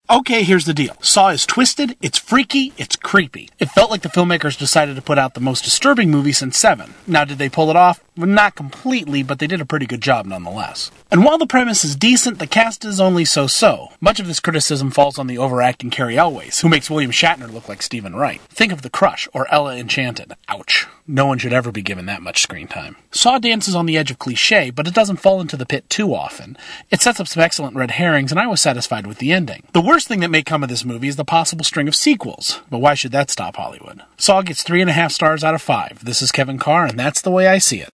Okay, here's the deal. Saw is twisted, it's freaky, it's creepy. It felt like the filmmakers decided to put out the most disturbing movie since Seven. Now, did they pull it off? Well, not completely, but they did a pretty good job nonetheless. And while the premise is decent, the cast is only so-so. Much of this criticism falls on the overacting Cary Elwes, who makes William Shatner look like Stephen Wright. Think of The Crush or Ella Enchanted. Ouch. No one should ever be given that much screen time. Saw dances on the edge of cliché, but it doesn't fall into the pit too often. It sets up some excellent red herrings, and I was satisfied with the ending. The worst thing that may come of this movie is the possible string of sequels, but why should that stop Hollywood? Saw gets 3.5 stars out of 5. This is Kevin Carr, and that's the way I see it.